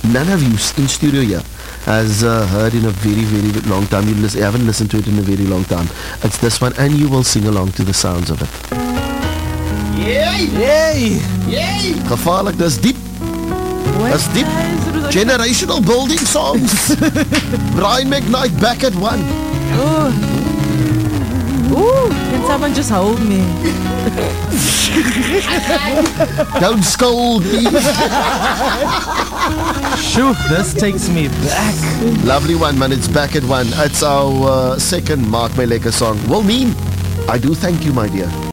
none of you in studio here has heard in a very, very long time. You haven't listened to it in a very long time. It's this one, and you will sing along to the sounds of it. Yay! Yay! Yay! Gevaarlik, dis diep. Dis diep. Generational building songs. Brian McKnight back at one. Ooh, can someone just hold me? Don't scold me. Shoo, this takes me back. Lovely one, man. It's back at one. It's our second Mark My Lekker song. Well, mean, I do thank you, my dear.